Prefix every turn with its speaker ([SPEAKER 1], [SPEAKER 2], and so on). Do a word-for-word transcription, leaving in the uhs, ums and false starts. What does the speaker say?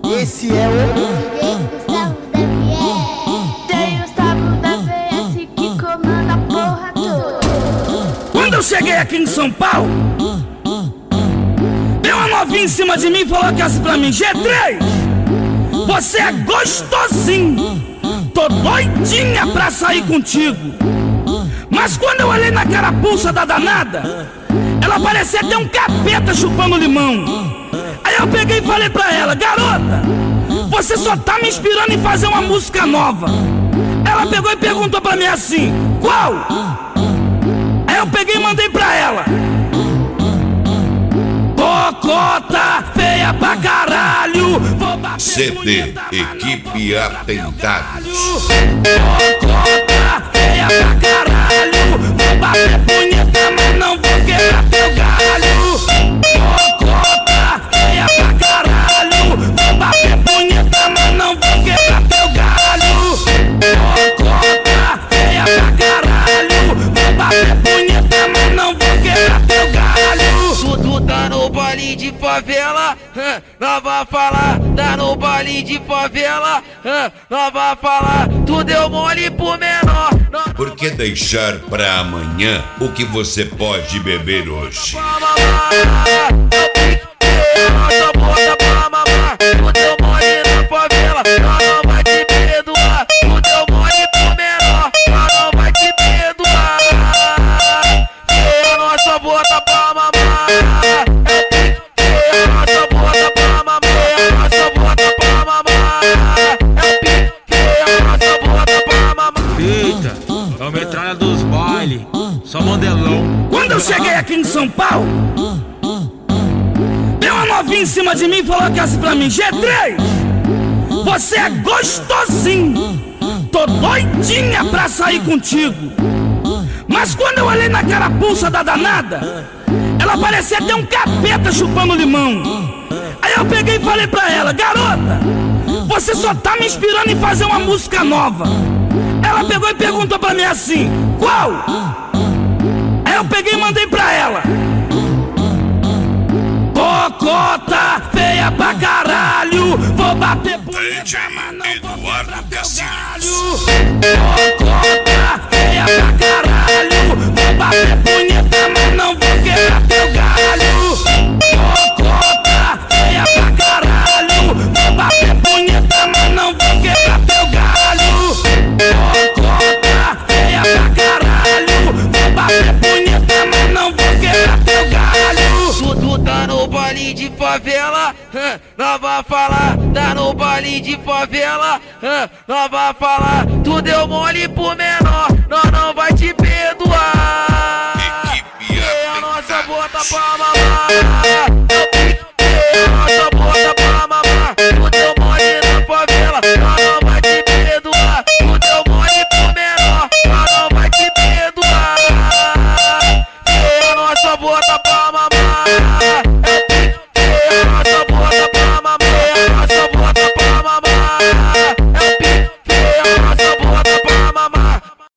[SPEAKER 1] Esse é o
[SPEAKER 2] Gustavo da V S. Tem o Gustavo da V S que comanda a porra toda.
[SPEAKER 3] Quando eu cheguei aqui em São Paulo, deu uma novinha em cima de mim e falou que assim pra mim: G três, você é gostosinho, tô doidinha pra sair contigo. Mas quando eu olhei na carapuça da danada, ela parecia ter um capeta chupando limão. Aí eu peguei e falei pra ela: garota, você só tá me inspirando em fazer uma música nova. Ela pegou e perguntou pra mim assim: qual? Aí eu peguei e mandei pra ela: cocota feia pra caralho, vou bater
[SPEAKER 4] C D
[SPEAKER 3] punheta,
[SPEAKER 4] Equipe Atentados.
[SPEAKER 3] cocota feia pra caralho, vou bater punheta, mas não vou quebrar teu galho. Cocota feia pra caralho, vou bater punheta, mas não vou quebrar teu galho. Cocota feia pra caralho, vou bater punheta, mas não vou quebrar teu galho.
[SPEAKER 5] Tu, tu tá no baile de favela, hã, não vai falar. Tá no baile de favela, hã, não vai falar. Tu deu mole pro menor. Não, não
[SPEAKER 4] Por que deixar pra amanhã o que você pode beber hoje?
[SPEAKER 5] vai mamar. Nossa bota pra mamar. Tu deu mole na favela, nós não vai te perdoar. Tu deu mole pro menor, nós não vai te perdoar. Que a nossa bota pra mamar.
[SPEAKER 6] Eita, é o metralha dos bailes, só modelão.
[SPEAKER 3] Quando eu cheguei aqui em São Paulo, deu uma novinha em cima de mim e falou que assim pra mim: G três, você é gostosinho, tô doidinha pra sair contigo. Mas quando eu olhei na carapuça da danada, ela parecia ter um capeta chupando limão. Aí eu peguei e falei pra ela: garota, você só tá me inspirando em fazer uma música nova. Ela pegou e perguntou pra mim assim: qual? Aí eu peguei e mandei pra ela: cocota feia pra caralho, vou bater punheta, mas não vou quebrar teu galho. Cocota feia pra caralho, vou bater punheta, mas não vou quebrar teu galho. Cocota feia pra caralho, vou bater punheta, mas não vou quebrar teu galho. Cocota feia pra caralho, vou bater punheta, mas não vou quebrar teu galho.
[SPEAKER 5] Tu, tu tá no baile de favela, hã, não vai falar. Tá no baile de favela, hã, não vai falar. Tu deu mole pro menor, nós não vai te perdoar.
[SPEAKER 4] Equipe
[SPEAKER 5] Que a nossa bota
[SPEAKER 4] Atentados.
[SPEAKER 5] pra mamar. Que a nossa bota pra mamar. Tu deu mole na favela, nós não